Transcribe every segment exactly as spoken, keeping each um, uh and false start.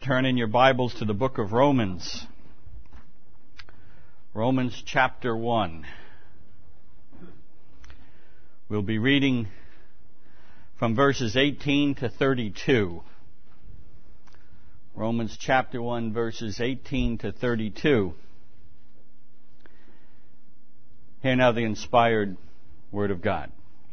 turn in your Bibles to the book of Romans. Romans chapter one. We'll be reading from verses eighteen to thirty-two. Romans chapter one, verses eighteen to thirty-two. Hear now the inspired word of God.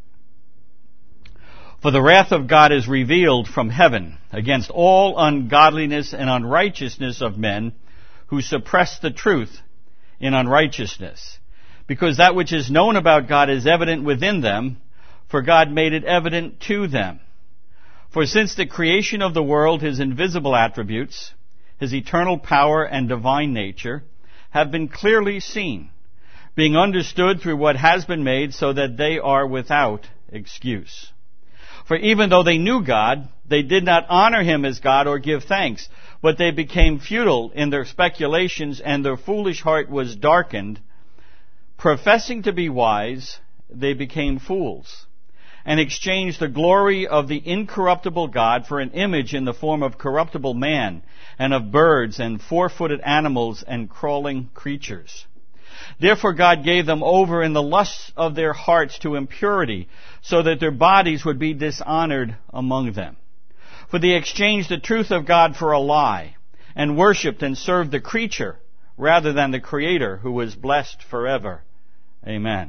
For the wrath of God is revealed from heaven against all ungodliness and unrighteousness of men who suppress the truth in unrighteousness. Because that which is known about God is evident within them, for God made it evident to them. For since the creation of the world, His invisible attributes, His eternal power and divine nature, have been clearly seen, being understood through what has been made, so that they are without excuse. For even though they knew God, they did not honor Him as God or give thanks, but they became futile in their speculations, and their foolish heart was darkened. Professing to be wise, they became fools, and exchanged the glory of the incorruptible God for an image in the form of corruptible man, and of birds, and four-footed animals, and crawling creatures. Therefore God gave them over in the lusts of their hearts to impurity, so that their bodies would be dishonored among them. For they exchanged the truth of God for a lie, and worshipped and served the creature rather than the Creator, who is blessed forever. Amen.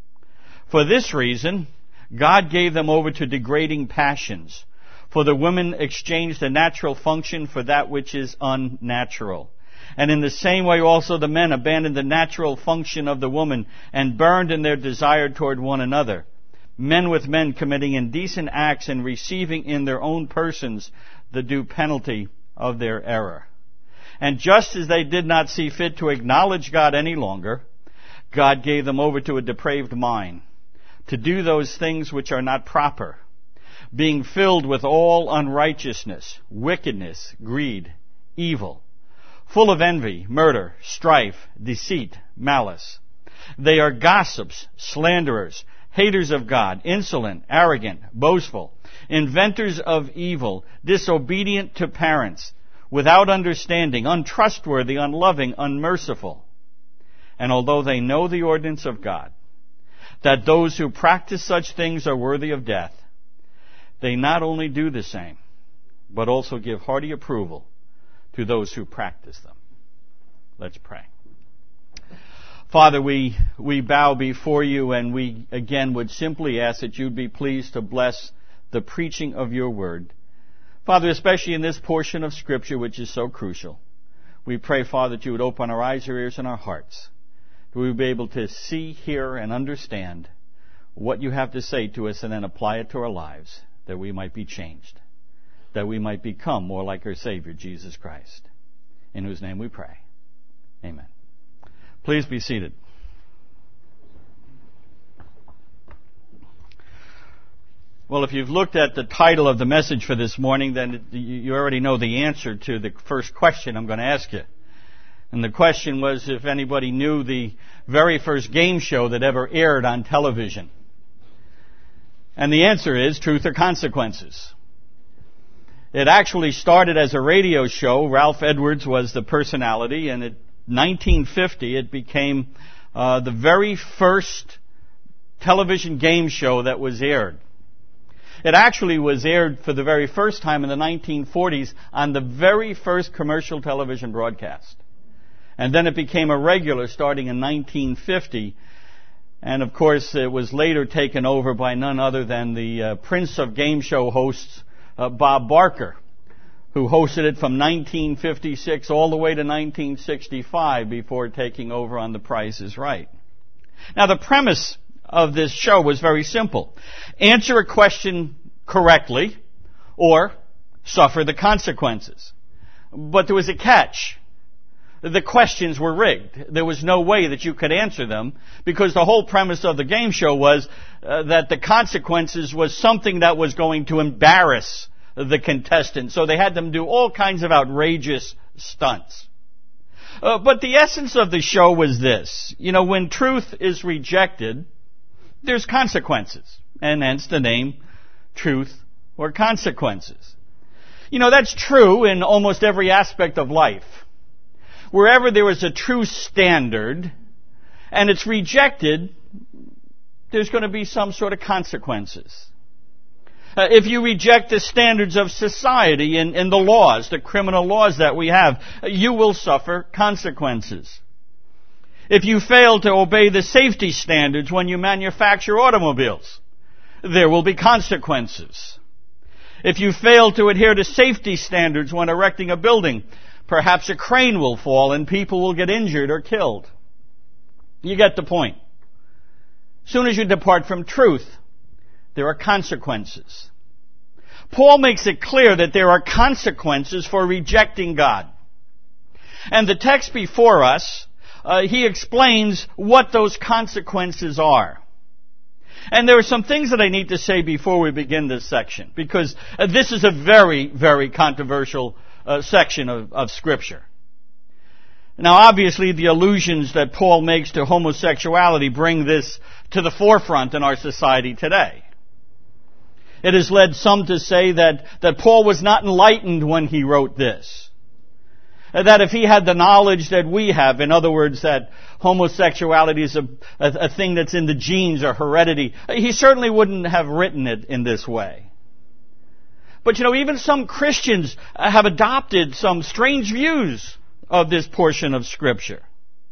For this reason, God gave them over to degrading passions. For the women exchanged the natural function for that which is unnatural. And in the same way also the men abandoned the natural function of the woman and burned in their desire toward one another, men with men committing indecent acts and receiving in their own persons the due penalty of their error. And just as they did not see fit to acknowledge God any longer, God gave them over to a depraved mind, to do those things which are not proper, being filled with all unrighteousness, wickedness, greed, evil, full of envy, murder, strife, deceit, malice. They are gossips, slanderers, haters of God, insolent, arrogant, boastful, inventors of evil, disobedient to parents, without understanding, untrustworthy, unloving, unmerciful. And although they know the ordinance of God, that those who practice such things are worthy of death, they not only do the same, but also give hearty approval to those who practice them. Let's pray. Father, we, we bow before you, and we again would simply ask that you'd be pleased to bless the preaching of your word. Father, especially in this portion of Scripture, which is so crucial, we pray, Father, that you would open our eyes, our ears, and our hearts, that we would be able to see, hear, and understand what you have to say to us, and then apply it to our lives, that we might be changed, that we might become more like our Savior, Jesus Christ, in whose name we pray. Amen. Please be seated. Well, if you've looked at the title of the message for this morning, then you already know the answer to the first question I'm going to ask you. And the question was if anybody knew the very first game show that ever aired on television. And the answer is Truth or Consequences. It actually started as a radio show. Ralph Edwards was the personality, and in nineteen fifty it became uh, the very first television game show that was aired. It actually was aired for the very first time in the nineteen forties on the very first commercial television broadcast. And then it became a regular starting in nineteen fifty. And of course it was later taken over by none other than the uh, prince of game show hosts, Uh, Bob Barker, who hosted it from nineteen fifty-six all the way to nineteen sixty-five before taking over on The Price is Right. Now, the premise of this show was very simple. Answer a question correctly or suffer the consequences. But there was a catch. The questions were rigged. There was no way that you could answer them, because the whole premise of the game show was uh, that the consequences was something that was going to embarrass the contestant. So they had them do all kinds of outrageous stunts. Uh, but the essence of the show was this. You know, when truth is rejected, there's consequences. And hence the name Truth or Consequences. You know, that's true in almost every aspect of life. Wherever there is a true standard and it's rejected, there's going to be some sort of consequences. Uh, if you reject the standards of society and, and the laws, the criminal laws that we have, you will suffer consequences. If you fail to obey the safety standards when you manufacture automobiles, there will be consequences. If you fail to adhere to safety standards when erecting a building, perhaps a crane will fall and people will get injured or killed. You get the point. As soon as you depart from truth, there are consequences. Paul makes it clear that there are consequences for rejecting God. And the text before us, uh, he explains what those consequences are. And there are some things that I need to say before we begin this section, because uh, this is a very, very controversial uh, section of, of Scripture. Now, obviously, the allusions that Paul makes to homosexuality bring this to the forefront in our society today. It has led some to say that, that Paul was not enlightened when he wrote this. That if he had the knowledge that we have, in other words, that homosexuality is a, a, a thing that's in the genes or heredity, he certainly wouldn't have written it in this way. But you know, even some Christians have adopted some strange views of this portion of Scripture.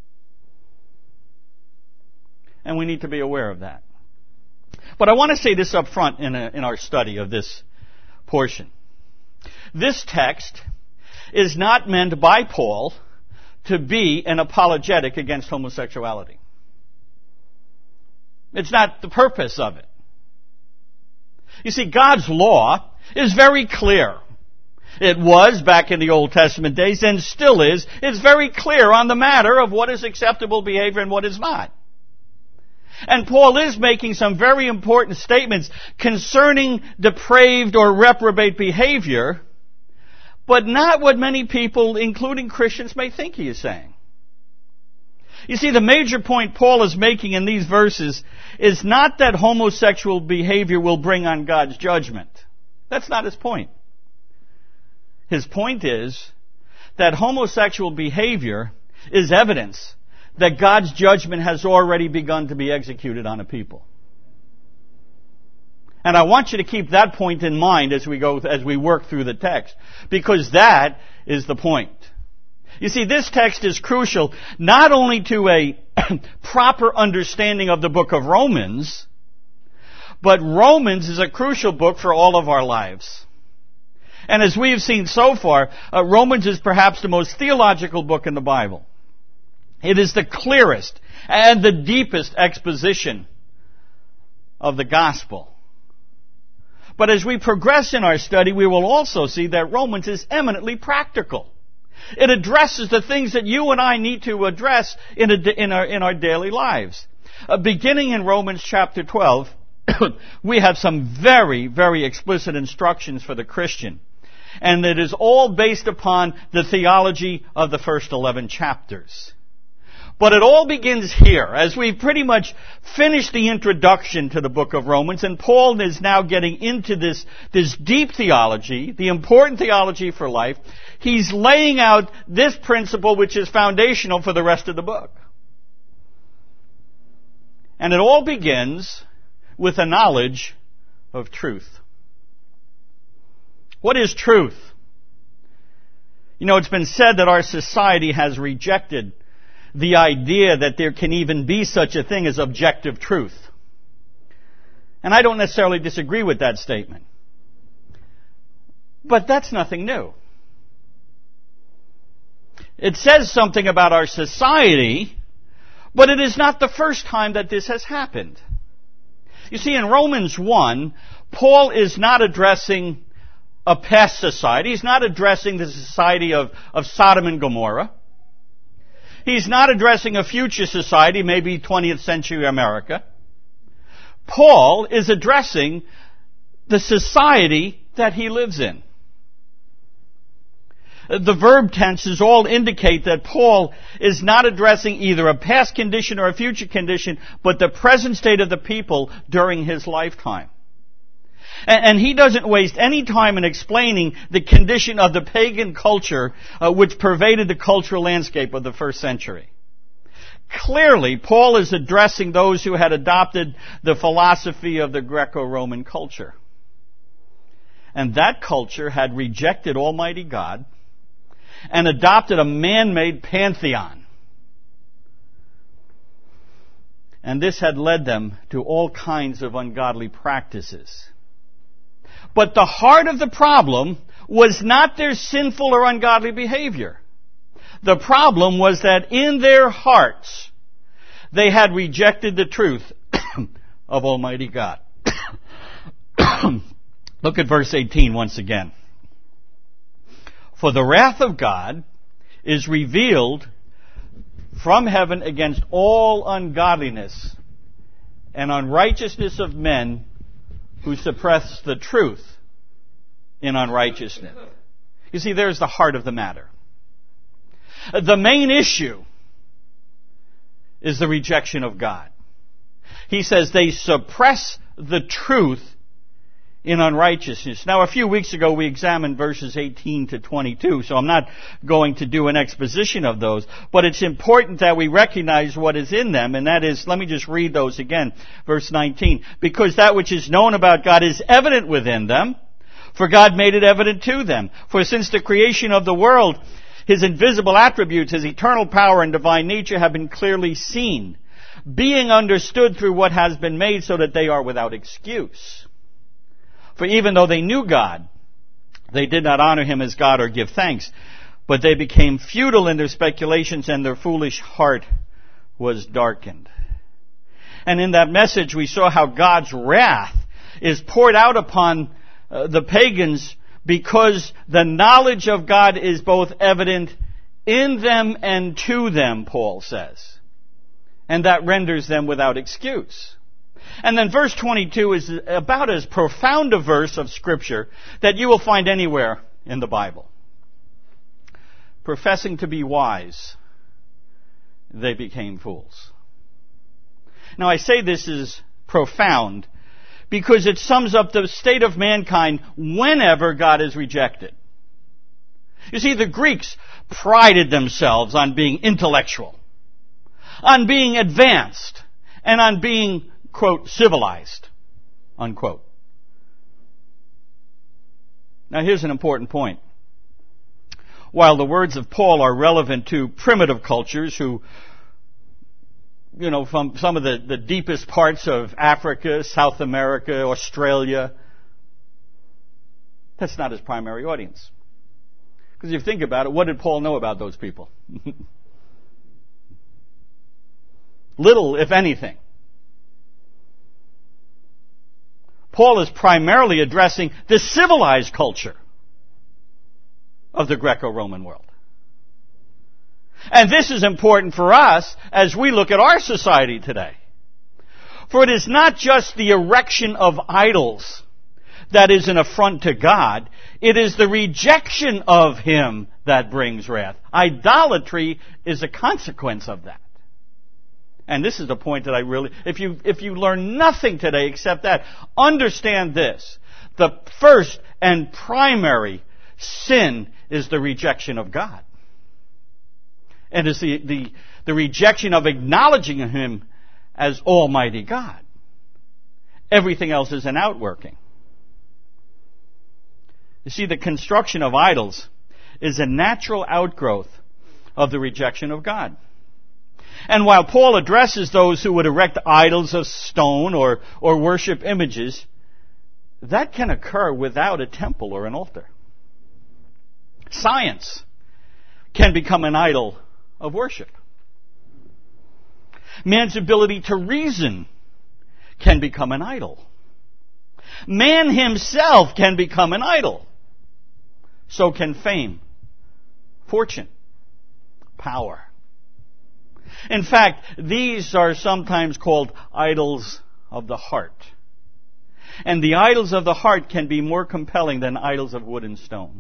And we need to be aware of that. But I want to say this up front in, a, in our study of this portion. This text is not meant by Paul to be an apologetic against homosexuality. It's not the purpose of it. You see, God's law is very clear. It was back in the Old Testament days and still is. It's very clear on the matter of what is acceptable behavior and what is not. And Paul is making some very important statements concerning depraved or reprobate behavior, but not what many people, including Christians, may think he is saying. You see, the major point Paul is making in these verses is not that homosexual behavior will bring on God's judgment. That's not his point. His point is that homosexual behavior is evidence that God's judgment has already begun to be executed on a people. And I want you to keep that point in mind as we go, as we work through the text, because that is the point. You see, this text is crucial not only to a proper understanding of the book of Romans, but Romans is a crucial book for all of our lives. And as we have seen so far, uh, Romans is perhaps the most theological book in the Bible. It is the clearest and the deepest exposition of the gospel. But as we progress in our study, we will also see that Romans is eminently practical. It addresses the things that you and I need to address in, a, in, our, in our daily lives. Uh, beginning in Romans chapter twelve, we have some very, very explicit instructions for the Christian. And it is all based upon the theology of the first eleven chapters. But it all begins here, as we've pretty much finished the introduction to the book of Romans, and Paul is now getting into this, this deep theology, the important theology for life. He's laying out this principle which is foundational for the rest of the book. And it all begins with a knowledge of truth. What is truth? You know, it's been said that our society has rejected the idea that there can even be such a thing as objective truth. And I don't necessarily disagree with that statement. But that's nothing new. It says something about our society, but it is not the first time that this has happened. You see, in Romans one, Paul is not addressing a past society. He's not addressing the society of, of Sodom and Gomorrah. He's not addressing a future society, maybe twentieth century America. Paul is addressing the society that he lives in. The verb tenses all indicate that Paul is not addressing either a past condition or a future condition, but the present state of the people during his lifetime. And, and he doesn't waste any time in explaining the condition of the pagan culture uh, which pervaded the cultural landscape of the first century. Clearly, Paul is addressing those who had adopted the philosophy of the Greco-Roman culture. And that culture had rejected Almighty God and adopted a man-made pantheon. And this had led them to all kinds of ungodly practices. But the heart of the problem was not their sinful or ungodly behavior. The problem was that in their hearts, they had rejected the truth of Almighty God. Look at verse eighteen once again. For the wrath of God is revealed from heaven against all ungodliness and unrighteousness of men who suppress the truth in unrighteousness. You see, there's the heart of the matter. The main issue is the rejection of God. He says they suppress the truth in unrighteousness. Now, a few weeks ago we examined verses eighteen to twenty-two, so I'm not going to do an exposition of those, but it's important that we recognize what is in them, and that is, let me just read those again. Verse nineteen, because that which is known about God is evident within them, for God made it evident to them. For since the creation of the world, His invisible attributes, His eternal power and divine nature have been clearly seen, being understood through what has been made, so that they are without excuse. For even though they knew God, they did not honor Him as God or give thanks, but they became futile in their speculations, and their foolish heart was darkened. And in that message we saw how God's wrath is poured out upon uh, the pagans, because the knowledge of God is both evident in them and to them, Paul says. And that renders them without excuse. And then verse twenty-two is about as profound a verse of Scripture that you will find anywhere in the Bible. Professing to be wise, they became fools. Now I say this is profound because it sums up the state of mankind whenever God is rejected. You see, the Greeks prided themselves on being intellectual, on being advanced, and on being, quote, civilized, unquote. Now here's an important point. While the words of Paul are relevant to primitive cultures who, you know, from some of the, the deepest parts of Africa, South America, Australia, that's not his primary audience. Because if you think about it, what did Paul know about those people? Little, if anything. Paul is primarily addressing the civilized culture of the Greco-Roman world. And this is important for us as we look at our society today. For it is not just the erection of idols that is an affront to God. It is the rejection of Him that brings wrath. Idolatry is a consequence of that. And this is the point that I really, if you, if you learn nothing today except that, understand this. The first and primary sin is the rejection of God. And it's the, the, the rejection of acknowledging Him as Almighty God. Everything else is an outworking. You see, the construction of idols is a natural outgrowth of the rejection of God. And while Paul addresses those who would erect idols of stone or, or worship images, that can occur without a temple or an altar. Science can become an idol of worship. Man's ability to reason can become an idol. Man himself can become an idol. So can fame, fortune, power. In fact, these are sometimes called idols of the heart. And the idols of the heart can be more compelling than idols of wood and stone.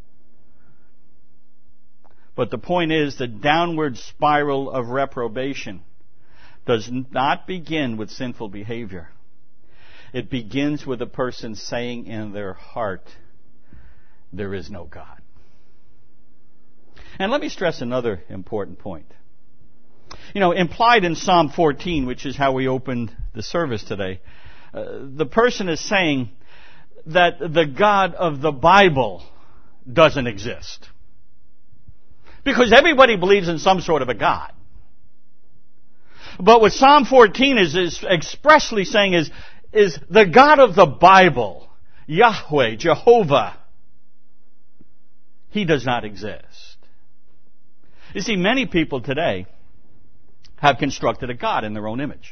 But the point is, the downward spiral of reprobation does not begin with sinful behavior. It begins with a person saying in their heart, there is no God. And let me stress another important point. You know, implied in Psalm fourteen, which is how we opened the service today, uh, the person is saying that the God of the Bible doesn't exist. Because everybody believes in some sort of a God. But what Psalm fourteen is, is expressly saying is, is the God of the Bible, Yahweh, Jehovah, He does not exist. You see, many people today have constructed a God in their own image.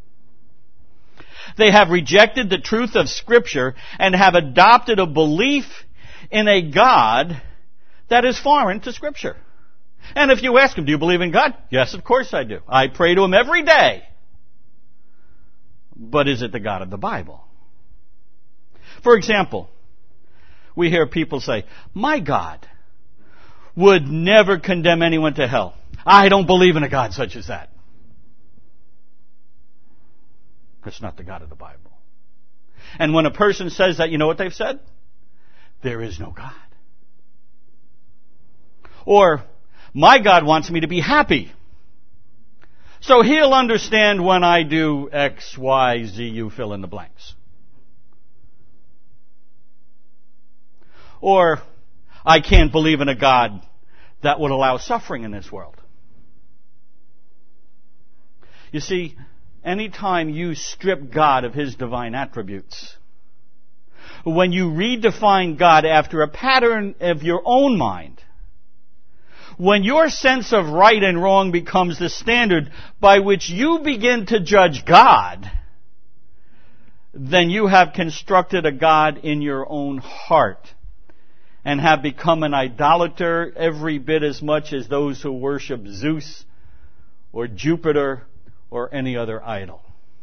They have rejected the truth of Scripture and have adopted a belief in a God that is foreign to Scripture. And if you ask them, do you believe in God? Yes, of course I do. I pray to Him every day. But is it the God of the Bible? For example, we hear people say, my God would never condemn anyone to hell. I don't believe in a God such as that. That's not the God of the Bible. And when a person says that, you know what they've said? There is no God. Or, my God wants me to be happy. So He'll understand when I do X, Y, Z, you fill in the blanks. Or, I can't believe in a God that would allow suffering in this world. You see, anytime you strip God of His divine attributes, when you redefine God after a pattern of your own mind, when your sense of right and wrong becomes the standard by which you begin to judge God, then you have constructed a God in your own heart and have become an idolater every bit as much as those who worship Zeus or Jupiter or any other idol.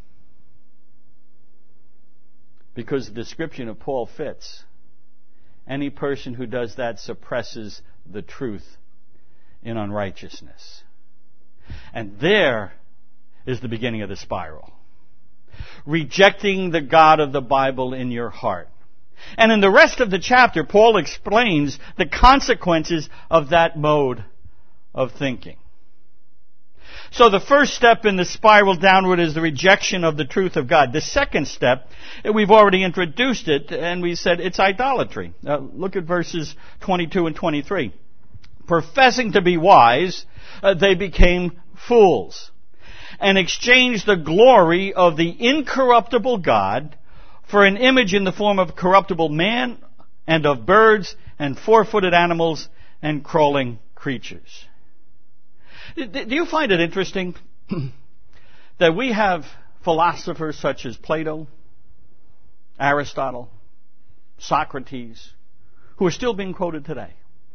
Because the description of Paul fits. Any person who does that suppresses the truth in unrighteousness. And there is the beginning of the spiral. Rejecting the God of the Bible in your heart. And in the rest of the chapter, Paul explains the consequences of that mode of thinking. So the first step in the spiral downward is the rejection of the truth of God. The second step, we've already introduced it, and we said it's idolatry. Uh, look at verses twenty-two and twenty-three. Professing to be wise, uh, they became fools, and exchanged the glory of the incorruptible God for an image in the form of corruptible man, and of birds, and four-footed animals, and crawling creatures. Do you find it interesting that we have philosophers such as Plato, Aristotle, Socrates, who are still being quoted today?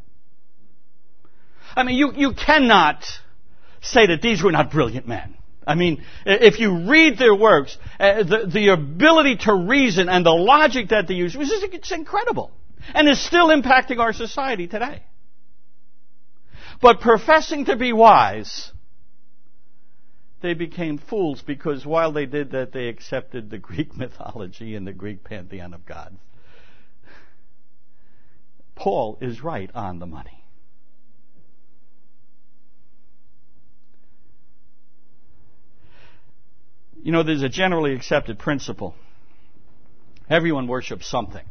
I mean, you, you cannot say that these were not brilliant men. I mean, if you read their works, uh, the, the ability to reason and the logic that they use, it's incredible. And is still impacting our society today. But professing to be wise, they became fools because while they did that, they accepted the Greek mythology and the Greek pantheon of gods. Paul is right on the money. You know, there's a generally accepted principle. Everyone worships something.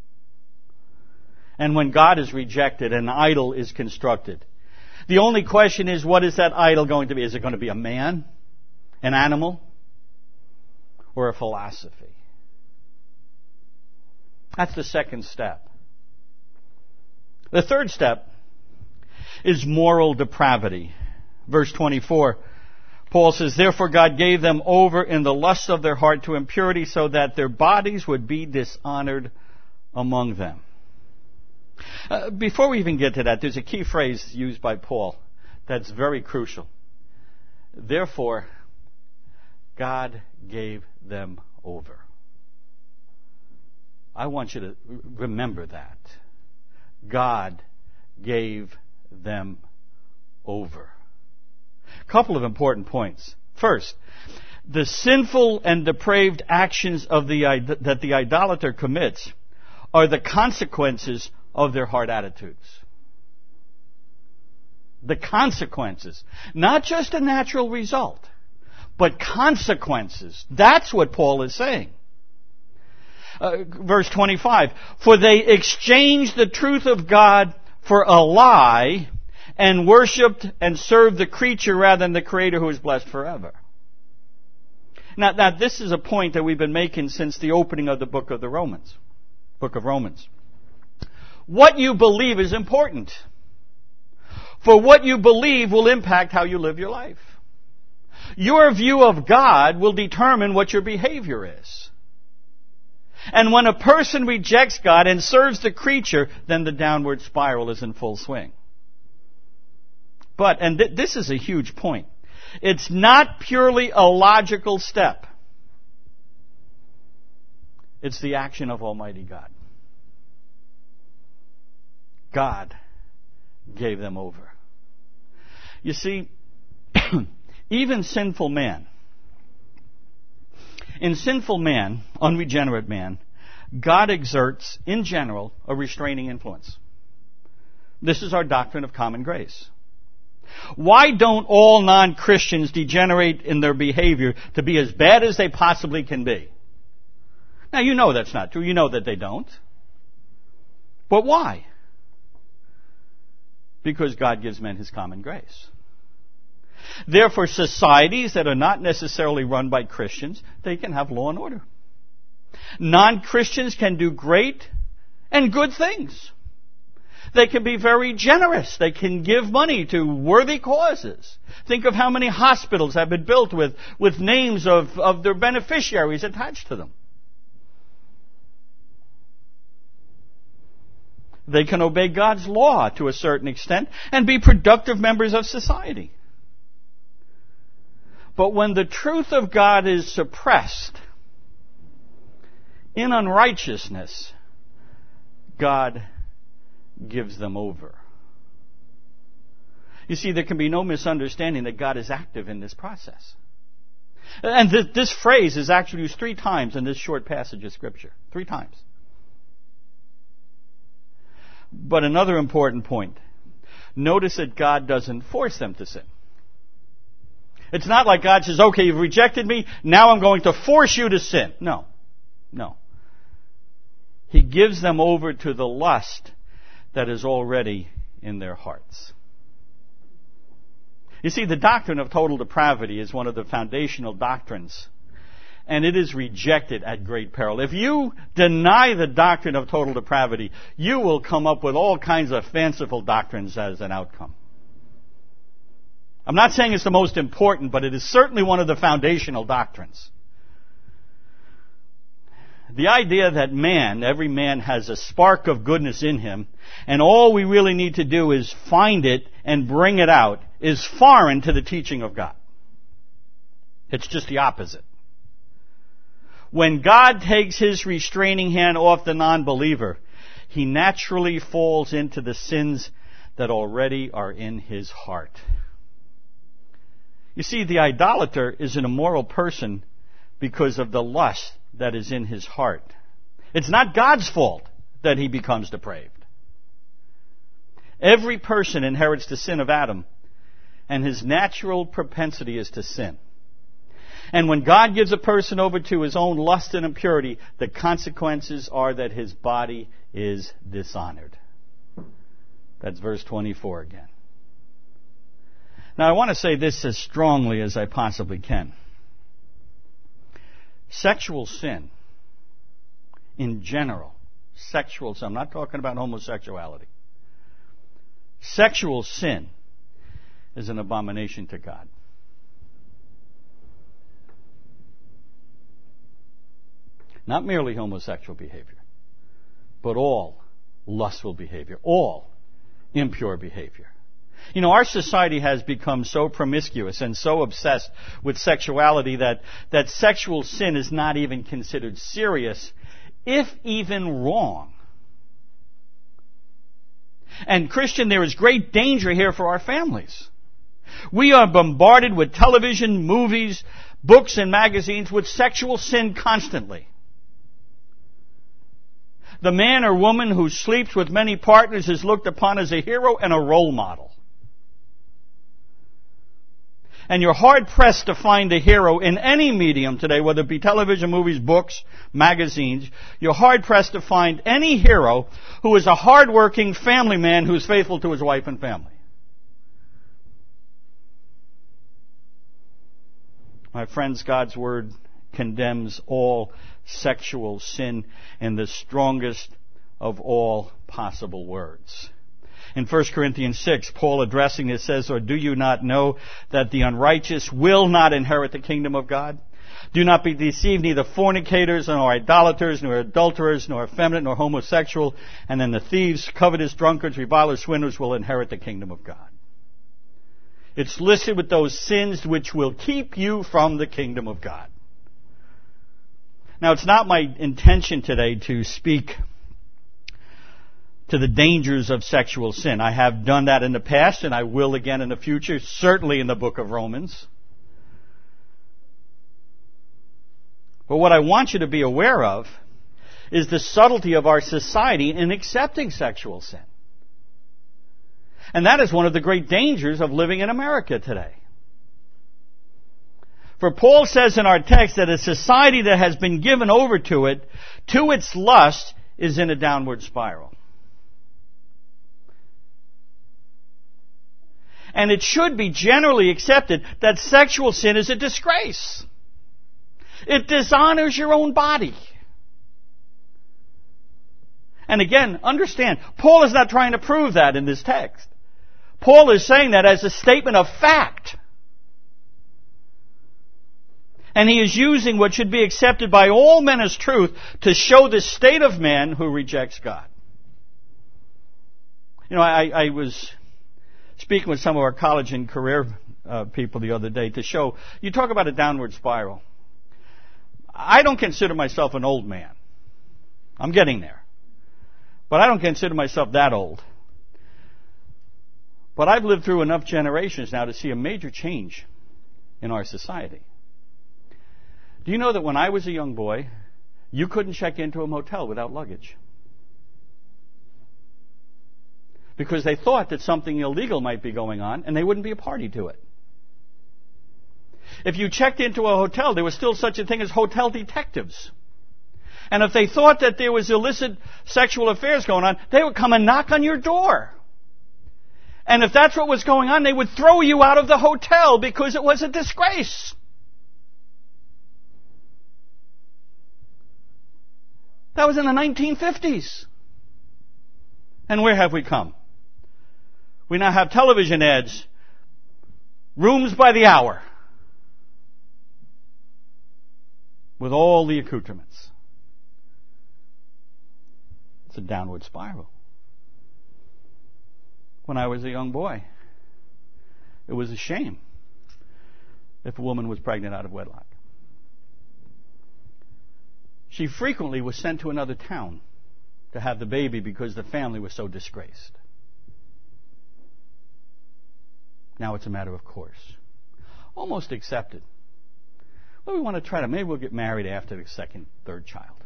And when God is rejected, an idol is constructed. The only question is, what is that idol going to be? Is it going to be a man, an animal, or a philosophy? That's the second step. The third step is moral depravity. Verse twenty-four, Paul says, therefore God gave them over in the lust of their heart to impurity so that their bodies would be dishonored among them. Uh, before we even get to that, there's a key phrase used by Paul that's very crucial. Therefore, God gave them over. I want you to remember that. God gave them over. A couple of important points. First, The sinful and depraved actions of the, that the idolater commits are the consequences of their heart attitudes. The consequences. Not just a natural result, but consequences. That's what Paul is saying. Uh, verse twenty-five, for they exchanged the truth of God for a lie and worshipped and served the creature rather than the Creator who is blessed forever. Now, now, this is a point that we've been making since the opening of the book of the Romans, book of Romans. What you believe is important. For what you believe will impact how you live your life. Your view of God will determine what your behavior is. And when a person rejects God and serves the creature, then the downward spiral is in full swing. But, and th- this is a huge point, it's not purely a logical step. It's the action of Almighty God. God gave them over. You see, even sinful man, in sinful man, unregenerate man, God exerts, in general, a restraining influence. This is our doctrine of common grace. Why don't all non-Christians degenerate in their behavior to be as bad as they possibly can be? Now, you know that's not true. You know that they don't. But why? Because God gives men His common grace. Therefore, societies that are not necessarily run by Christians, they can have law and order. Non-Christians can do great and good things. They can be very generous. They can give money to worthy causes. Think of how many hospitals have been built with, with names of, of their beneficiaries attached to them. They can obey God's law to a certain extent and be productive members of society. But when the truth of God is suppressed in unrighteousness, God gives them over. You see, there can be no misunderstanding that God is active in this process. And th- this phrase is actually used three times in this short passage of Scripture. Three times. But another important point. Notice that God doesn't force them to sin. It's not like God says, okay, you've rejected me, now I'm going to force you to sin. No. No. He gives them over to the lust that is already in their hearts. You see, the doctrine of total depravity is one of the foundational doctrines, and it is rejected at great peril. If you deny the doctrine of total depravity, you will come up with all kinds of fanciful doctrines as an outcome. I'm not saying it's the most important, but it is certainly one of the foundational doctrines. The idea that man, every man has a spark of goodness in him, and all we really need to do is find it and bring it out, is foreign to the teaching of God. It's just the opposite. When God takes His restraining hand off the non-believer, he naturally falls into the sins that already are in his heart. You see, the idolater is an immoral person because of the lust that is in his heart. It's not God's fault that he becomes depraved. Every person inherits the sin of Adam, and his natural propensity is to sin. And when God gives a person over to his own lust and impurity, the consequences are that his body is dishonored. That's verse twenty-four again. Now, I want to say this as strongly as I possibly can. Sexual sin, in general, sexual sin, I'm not talking about homosexuality. Sexual sin is an abomination to God. Not merely homosexual behavior, but all lustful behavior, all impure behavior. You know, our society has become so promiscuous and so obsessed with sexuality that, that sexual sin is not even considered serious, if even wrong. And Christian, there is great danger here for our families. We are bombarded with television, movies, books and magazines with sexual sin constantly. The man or woman who sleeps with many partners is looked upon as a hero and a role model. And you're hard-pressed to find a hero in any medium today, whether it be television, movies, books, magazines. You're hard-pressed to find any hero who is a hard-working family man who's faithful to his wife and family. My friends, God's Word condemns all sexual sin in the strongest of all possible words. In First Corinthians six, Paul addressing this says, "Or do you not know that the unrighteous will not inherit the kingdom of God? Do not be deceived, neither fornicators, nor idolaters, nor adulterers, nor effeminate, nor homosexual, and then the thieves, covetous, drunkards, revilers, swindlers will inherit the kingdom of God." It's listed with those sins which will keep you from the kingdom of God. Now, it's not my intention today to speak to the dangers of sexual sin. I have done that in the past, and I will again in the future, certainly in the book of Romans. But what I want you to be aware of is the subtlety of our society in accepting sexual sin. And that is one of the great dangers of living in America today. For Paul says in our text that a society that has been given over to it, to its lust, is in a downward spiral. And it should be generally accepted that sexual sin is a disgrace. It dishonors your own body. And again, understand, Paul is not trying to prove that in this text. Paul is saying that as a statement of fact. And he is using what should be accepted by all men as truth to show the state of man who rejects God. You know, I, I was speaking with some of our college and career uh, people the other day to show, you talk about a downward spiral. I don't consider myself an old man. I'm getting there. But I don't consider myself that old. But I've lived through enough generations now to see a major change in our society. Do you know that when I was a young boy, you couldn't check into a motel without luggage? Because they thought that something illegal might be going on, and they wouldn't be a party to it. If you checked into a hotel, there was still such a thing as hotel detectives. And if they thought that there was illicit sexual affairs going on, they would come and knock on your door. And if that's what was going on, they would throw you out of the hotel because it was a disgrace. That was in the nineteen fifties. And where have we come? We now have television ads, rooms by the hour, with all the accoutrements. It's a downward spiral. When I was a young boy, it was a shame if a woman was pregnant out of wedlock. She frequently was sent to another town to have the baby because the family was so disgraced. Now it's a matter of course. Almost accepted. Well, we want to try to, maybe we'll get married after the second, third child.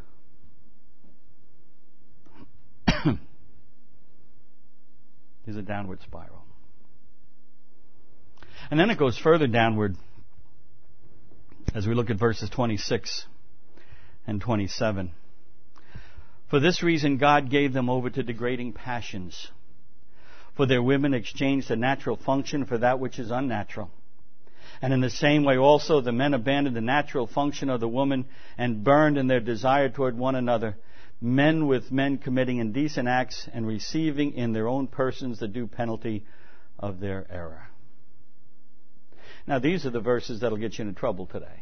Is a downward spiral. And then it goes further downward as we look at verses twenty-six and twenty-seven. For this reason God gave them over to degrading passions. For their women exchanged the natural function for that which is unnatural. And in the same way also the men abandoned the natural function of the woman and burned in their desire toward one another, men with men committing indecent acts and receiving in their own persons the due penalty of their error. Now these are the verses that will get you into trouble today.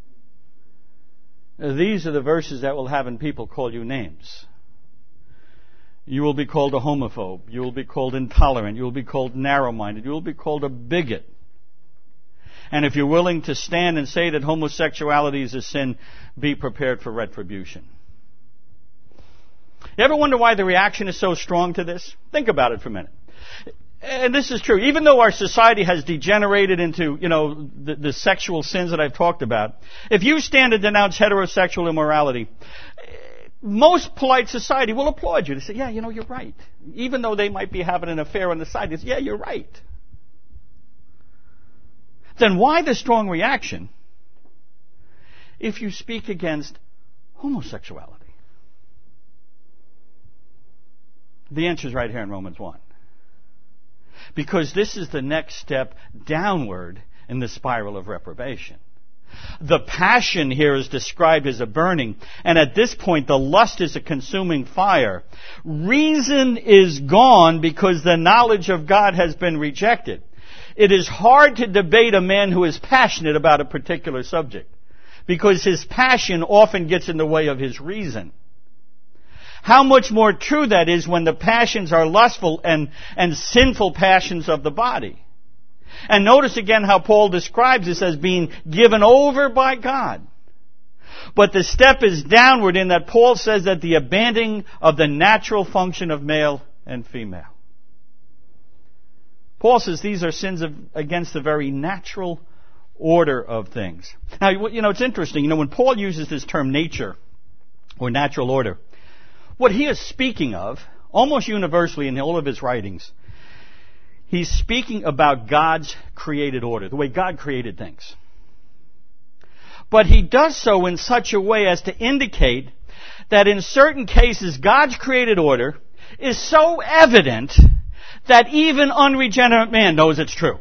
These are the verses that will have people call you names. You will be called a homophobe. You will be called intolerant. You will be called narrow-minded. You will be called a bigot. And if you're willing to stand and say that homosexuality is a sin, be prepared for retribution. You ever wonder why the reaction is so strong to this? Think about it for a minute. and this is true, even though our society has degenerated into, you know, the, the sexual sins that I've talked about, if you stand and denounce heterosexual immorality, most polite society will applaud you. They say, yeah, you know, you're right. Even though they might be having an affair on the side, they say, yeah, you're right. Then why the strong reaction if you speak against homosexuality? The answer is right here in Romans one. Because this is the next step downward in the spiral of reprobation. The passion here is described as a burning, and at this point the lust is a consuming fire. Reason is gone because the knowledge of God has been rejected. It is hard to debate a man who is passionate about a particular subject, because his passion often gets in the way of his reason. How much more true that is when the passions are lustful and, and sinful passions of the body. And notice again how Paul describes this as being given over by God. But the step is downward in that Paul says that the abandoning of the natural function of male and female. Paul says these are sins of, against the very natural order of things. Now, you know, it's interesting. You know, when Paul uses this term nature or natural order, what he is speaking of, almost universally in all of his writings, he's speaking about God's created order, the way God created things. But he does so in such a way as to indicate that in certain cases God's created order is so evident that even unregenerate man knows it's true.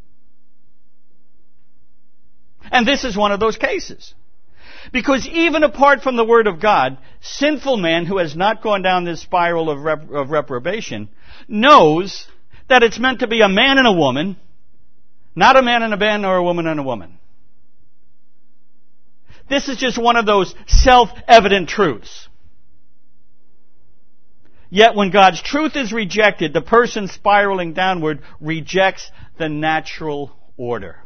And this is one of those cases. Because even apart from the Word of God, sinful man who has not gone down this spiral of, rep- of reprobation knows that it's meant to be a man and a woman, not a man and a man or a woman and a woman. This is just one of those self-evident truths. Yet when God's truth is rejected, the person spiraling downward rejects the natural order.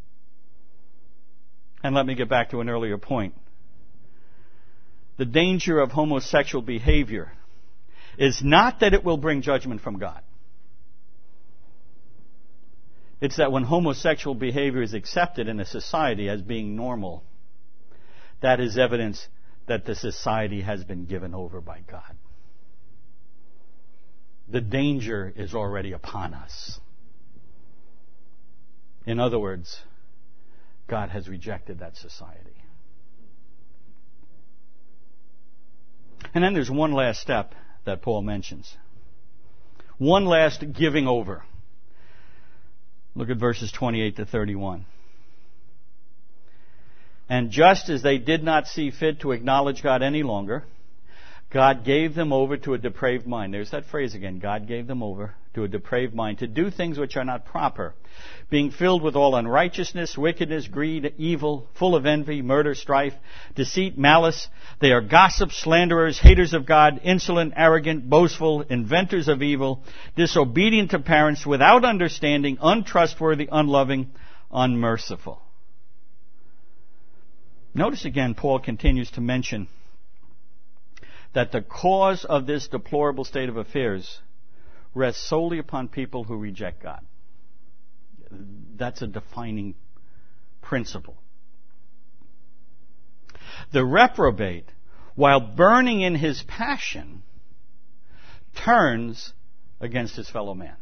And let me get back to an earlier point. The danger of homosexual behavior is not that it will bring judgment from God. It's that when homosexual behavior is accepted in a society as being normal, that is evidence that the society has been given over by God. The danger is already upon us. In other words, God has rejected that society. And then there's one last step that Paul mentions. One last giving over. Look at verses twenty-eight to thirty-one. And just as they did not see fit to acknowledge God any longer, God gave them over to a depraved mind. There's that phrase again. God gave them over to a depraved mind to do things which are not proper, being filled with all unrighteousness, wickedness, greed, evil, full of envy, murder, strife, deceit, malice. They are gossips, slanderers, haters of God, insolent, arrogant, boastful, inventors of evil, disobedient to parents, without understanding, untrustworthy, unloving, unmerciful. Notice again, Paul continues to mention that the cause of this deplorable state of affairs rests solely upon people who reject God. That's a defining principle. The reprobate, while burning in his passion, turns against his fellow man.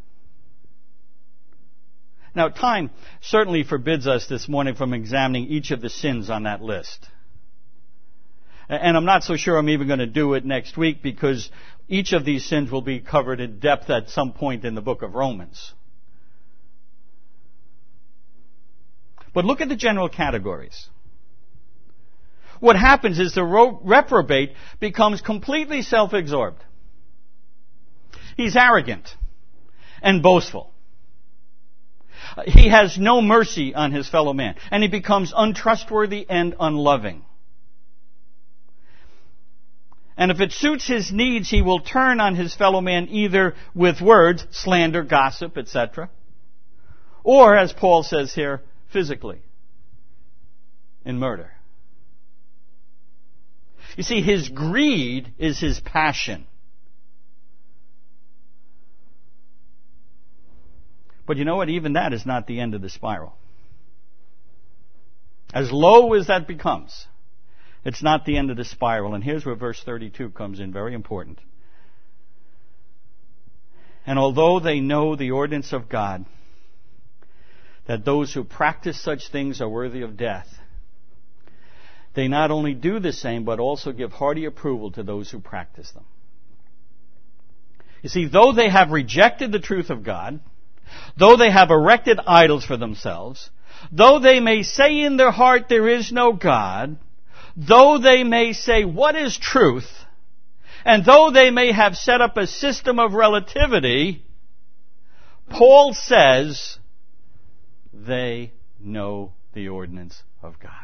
Now, time certainly forbids us this morning from examining each of the sins on that list. And I'm not so sure I'm even going to do it next week, because each of these sins will be covered in depth at some point in the book of Romans. But look at the general categories. What happens is the reprobate becomes completely self-absorbed. He's arrogant and boastful. He has no mercy on his fellow man, and he becomes untrustworthy and unloving. And if it suits his needs, he will turn on his fellow man either with words, slander, gossip, et cetera, or, as Paul says here, physically, in murder. You see, his greed is his passion. But you know what? Even that is not the end of the spiral. As low as that becomes, it's not the end of the spiral. And here's where verse thirty-two comes in, very important. And although they know the ordinance of God, that those who practice such things are worthy of death, they not only do the same, but also give hearty approval to those who practice them. You see, though they have rejected the truth of God, though they have erected idols for themselves, though they may say in their heart there is no God, though they may say what is truth, and though they may have set up a system of relativity, Paul says they know the ordinance of God.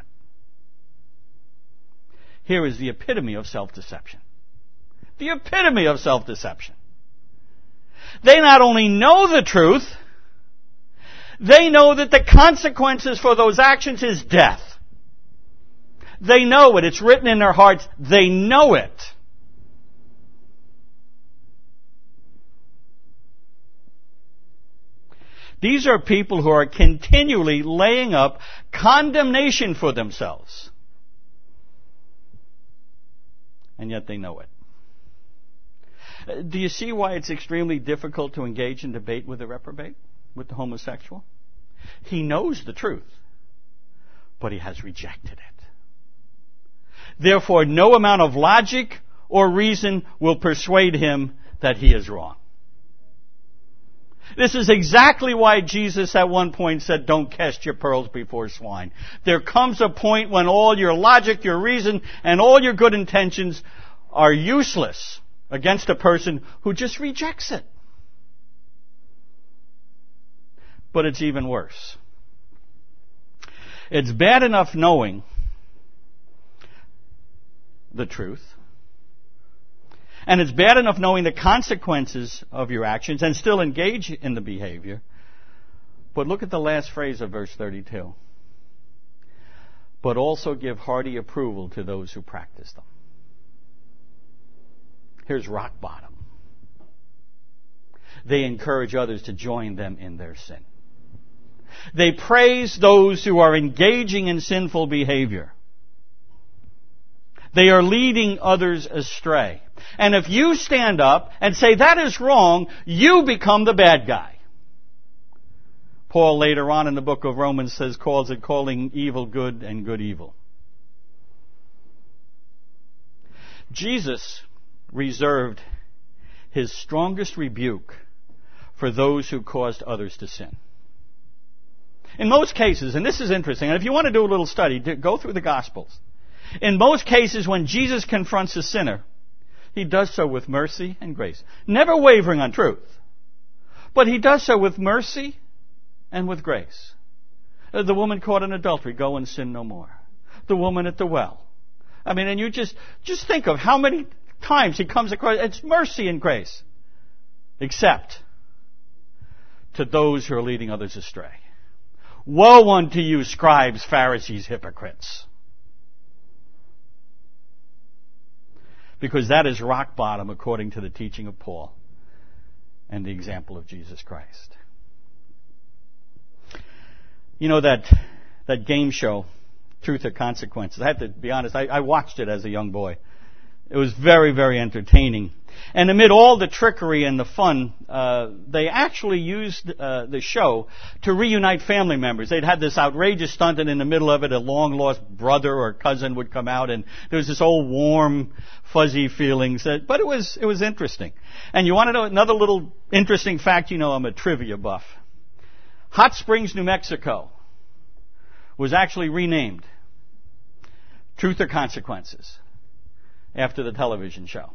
Here is the epitome of self-deception. The epitome of self-deception. They not only know the truth, they know that the consequences for those actions is death. They know it. It's written in their hearts. They know it. These are people who are continually laying up condemnation for themselves. And yet they know it. Do you see why it's extremely difficult to engage in debate with the reprobate, with the homosexual? He knows the truth, but he has rejected it. Therefore, no amount of logic or reason will persuade him that he is wrong. This is exactly why Jesus at one point said, don't cast your pearls before swine. There comes a point when all your logic, your reason, and all your good intentions are useless against a person who just rejects it. But it's even worse. It's bad enough knowing the truth, and it's bad enough knowing the consequences of your actions and still engage in the behavior. But look at the last phrase of verse thirty-two. But also give hearty approval to those who practice them. Here's rock bottom. They encourage others to join them in their sin. They praise those who are engaging in sinful behavior. They are leading others astray. And if you stand up and say that is wrong, you become the bad guy. Paul later on in the book of Romans says, calls it calling evil good and good evil. Jesus reserved his strongest rebuke for those who caused others to sin. In most cases, and this is interesting, and if you want to do a little study, go through the Gospels. In most cases, when Jesus confronts a sinner, he does so with mercy and grace. Never wavering on truth. But he does so with mercy and with grace. The woman caught in adultery, go and sin no more. The woman at the well. I mean, and you just, just think of how many times he comes across, it's mercy and grace. Except to those who are leading others astray. Woe unto you, scribes, Pharisees, hypocrites. Because that is rock bottom according to the teaching of Paul and the example of Jesus Christ. You know that that game show, Truth or Consequences. I have to be honest, I, I watched it as a young boy. It was very, very entertaining. And amid all the trickery and the fun, uh, they actually used uh, the show to reunite family members. They'd had this outrageous stunt, and in the middle of it, a long-lost brother or cousin would come out, and there was this old warm, fuzzy feelings. That, but it was it was interesting. And you want to know another little interesting fact? You know I'm a trivia buff. Hot Springs, New Mexico was actually renamed Truth or Consequences after the television show.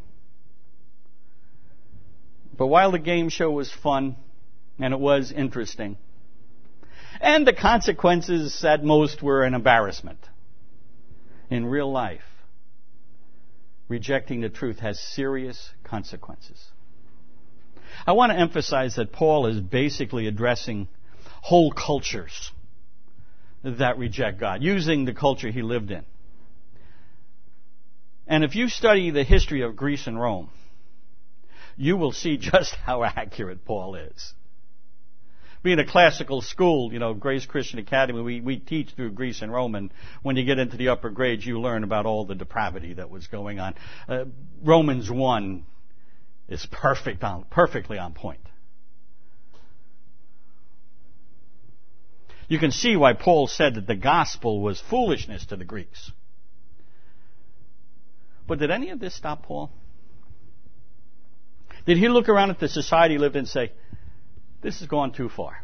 But while the game show was fun, and it was interesting, and the consequences at most were an embarrassment, in real life, rejecting the truth has serious consequences. I want to emphasize that Paul is basically addressing whole cultures that reject God, using the culture he lived in. And if you study the history of Greece and Rome, you will see just how accurate Paul is. Being a classical school, you know, Grace Christian Academy, we, we teach through Greece and Rome, and when you get into the upper grades, you learn about all the depravity that was going on. Uh, Romans one is perfect on, perfectly on point. You can see why Paul said that the gospel was foolishness to the Greeks. But did any of this stop Paul? Did he look around at the society he lived in and say, this has gone too far?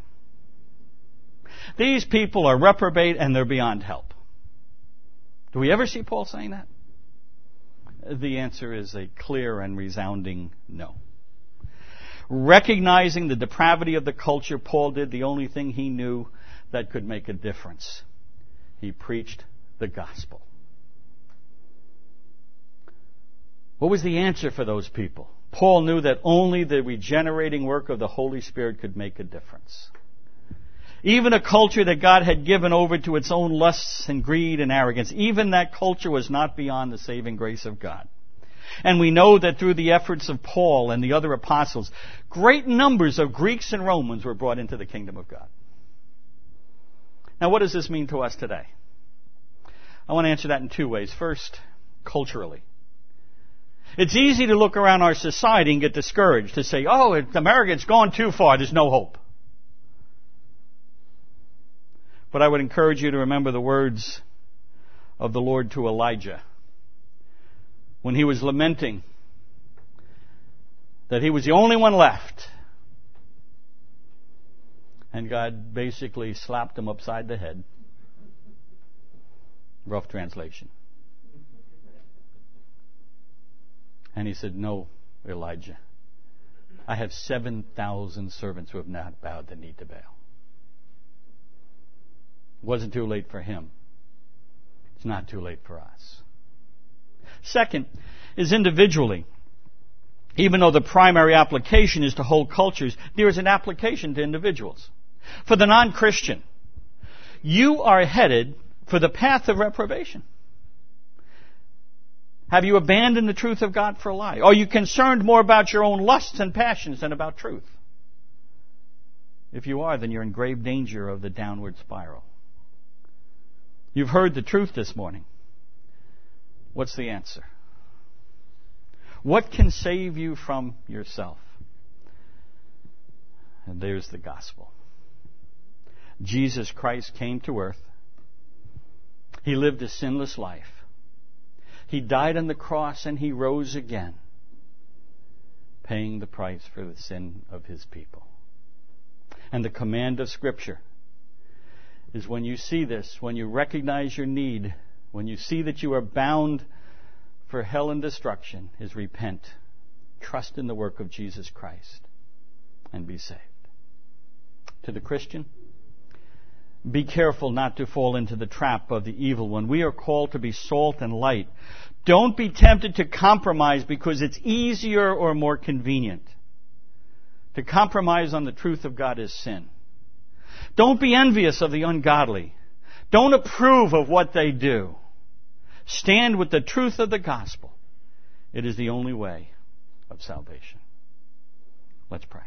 These people are reprobate and they're beyond help. Do we ever see Paul saying that? The answer is a clear and resounding no. Recognizing the depravity of the culture, Paul did the only thing he knew that could make a difference. He preached the gospel. What was the answer for those people? Paul knew that only the regenerating work of the Holy Spirit could make a difference. Even a culture that God had given over to its own lusts and greed and arrogance, even that culture was not beyond the saving grace of God. And we know that through the efforts of Paul and the other apostles, great numbers of Greeks and Romans were brought into the kingdom of God. Now, what does this mean to us today? I want to answer that in two ways. First, culturally. It's easy to look around our society and get discouraged, to say, oh, America, it's gone too far, there's no hope. But I would encourage you to remember the words of the Lord to Elijah when he was lamenting that he was the only one left. And God basically slapped him upside the head. Rough translation. And he said, no, Elijah, I have seven thousand servants who have not bowed the knee to Baal. It wasn't too late for him. It's not too late for us. Second is individually. Even though the primary application is to whole cultures, there is an application to individuals. For the non-Christian, you are headed for the path of reprobation. Have you abandoned the truth of God for a lie? Are you concerned more about your own lusts and passions than about truth? If you are, then you're in grave danger of the downward spiral. You've heard the truth this morning. What's the answer? What can save you from yourself? And there's the gospel. Jesus Christ came to earth. He lived a sinless life. He died on the cross and he rose again, paying the price for the sin of his people. And the command of Scripture is, when you see this, when you recognize your need, when you see that you are bound for hell and destruction, is repent, trust in the work of Jesus Christ, and be saved. To the Christian, be careful not to fall into the trap of the evil one. We are called to be salt and light. Don't be tempted to compromise because it's easier or more convenient. To compromise on the truth of God is sin. Don't be envious of the ungodly. Don't approve of what they do. Stand with the truth of the gospel. It is the only way of salvation. Let's pray.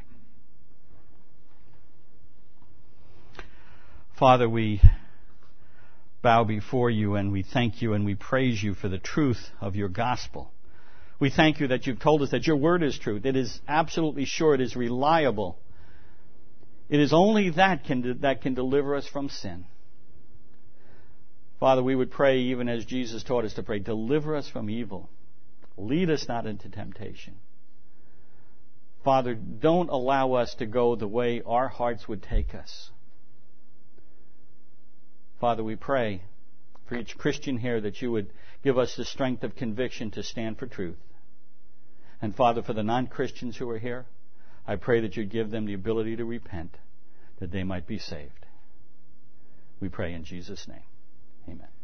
Father, we bow before you and we thank you and we praise you for the truth of your gospel. We thank you that you've told us that your word is truth. It is absolutely sure. It is reliable. It is only that can that can deliver us from sin. Father, we would pray, even as Jesus taught us to pray, deliver us from evil. Lead us not into temptation. Father, don't allow us to go the way our hearts would take us. Father, we pray for each Christian here that you would give us the strength of conviction to stand for truth. And Father, for the non-Christians who are here, I pray that you'd give them the ability to repent, that they might be saved. We pray in Jesus' name. Amen.